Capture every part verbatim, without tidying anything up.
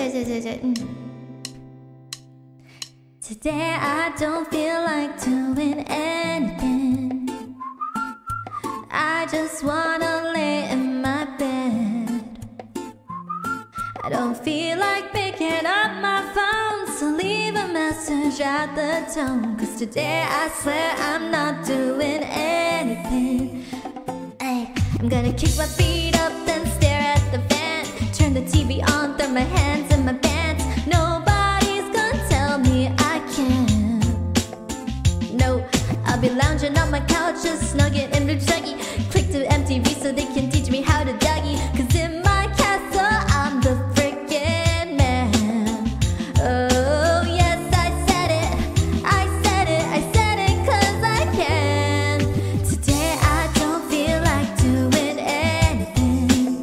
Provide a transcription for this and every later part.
Today I don't feel like doing anything. I just wanna lay in my bed. I don't feel like picking up my phone, so leave a message at the tone. Cause today I swear I'm not doing anything. Ay, I'm gonna kick my feet up, then stare at the fan. Turn the T V on, throw my hands in my pants. Nobody's gonna tell me I can't. No, I'll be lounging on my couch, just snugging in the Chucky. Click to M T V so they can teach me how to doggy. Cause in my castle I'm the freaking man. Oh yes, I said it, I said it, I said it cause I can. Today I don't feel like doing anything.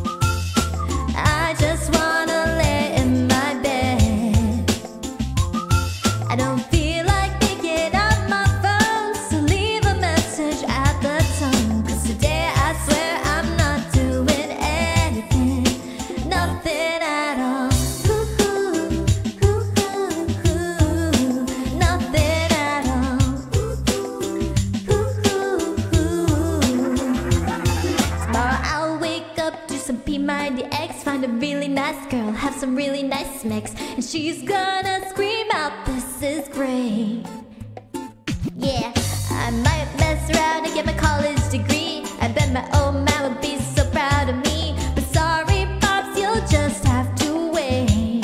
I just wanna lay in my bed. I don't feel like picking up my phone, so leave a message at the tone. Cause today I swear I'm not doing anything, nothing at all. Ooh, ooh, ooh, ooh, nothing at all. Ooh, ooh, ooh. Tomorrow I'll wake up, do some P ninety X, find a really nice girl, have some really nice mix, and she's gonna scream out, "This is great." Yeah, I might mess around and get my college degree. I bet my old man would be so proud of me. But sorry, Pops, you'll just have to wait.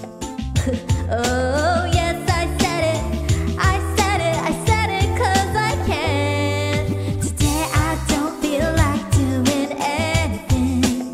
Oh yes, I said it, I said it, I said it cause I can. Today I don't feel like doing anything.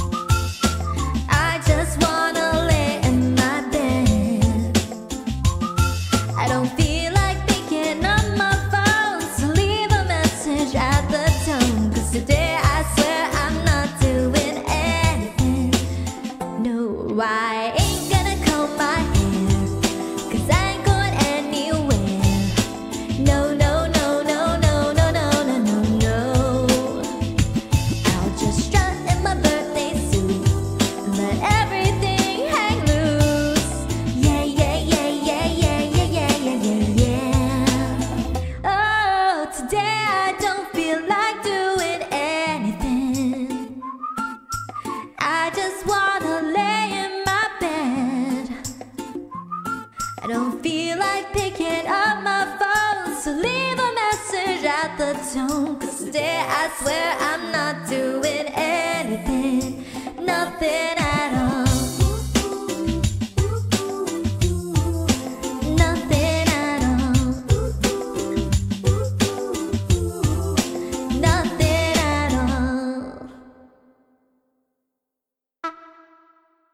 I just wanna lay in my bed. I don't feel like picking up my phone, so leave a message at the tone. Cause today I swear I'm not doing anything. No, I ain't gonna comb my hair, cause I ain't going anywhere. No, no, no, no, no, no, no, no, no, no. I'll just strut in my birthday suit and let everything hang loose. Yeah, yeah, yeah, yeah, yeah, yeah, yeah, yeah, yeah, yeah. Oh, today I don't feel like doing anything. I just wanna lay in my bed. I don't feel like picking up my phone, so leave a message at the tone. Cause today I swear I'm not doing anything, nothing